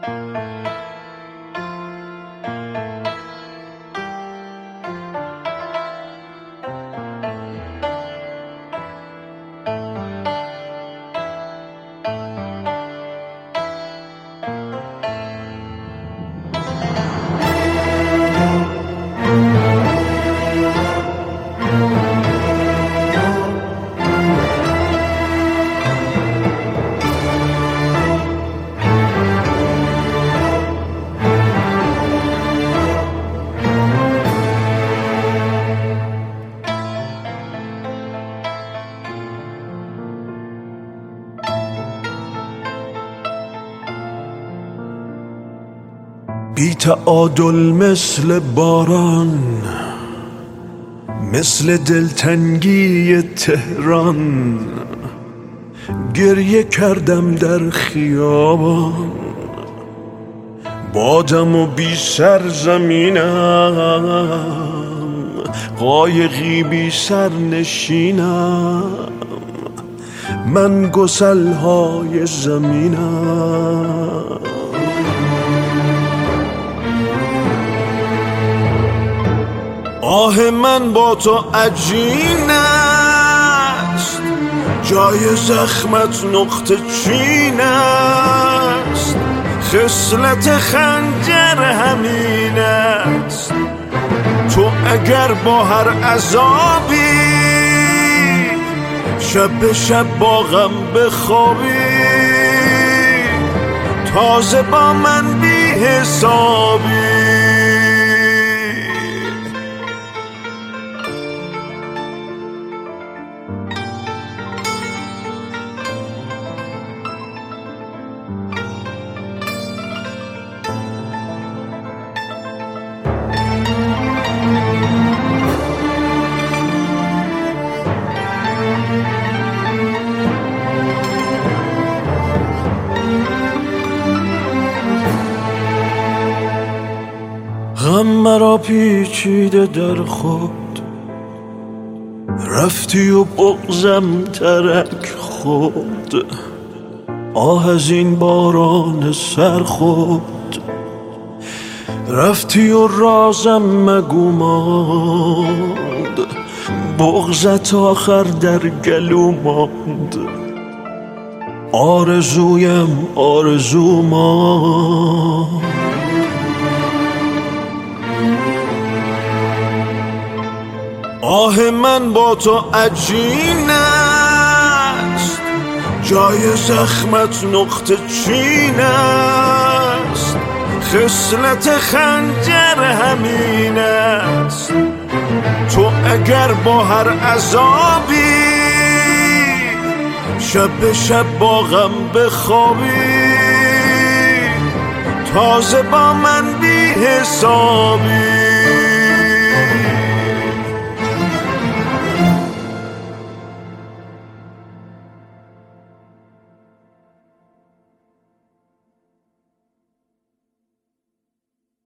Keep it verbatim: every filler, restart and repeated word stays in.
بی تعادل مثل باران، مثل دلتنگی تهران، گریه کردم در خیابان. بادم و بی سرزمینم، قایقی بی سر نشینم، من گسلهای زمینم. آه من با تو عجین است، جای زخمت نقطه چین است، خصلت خنجر همین است. تو اگر با هر عذابی شب به شب با غم بخوابی، تازه با من بی حسابی. غم مرا پیچیده در خود، رفتی و بغضم ترک خود. آه از این باران سر خود، رفتی و رازم مگو ماند، بغضت آخر در گلو ماند. آرزویم آرزو ماند. آه من با تو عجین است، جای زخمت نقطه چین است، خصلت خنجر همین است. تو اگر با هر عذابی شب به شب با غم بخوابی، تازه با من بی حسابی.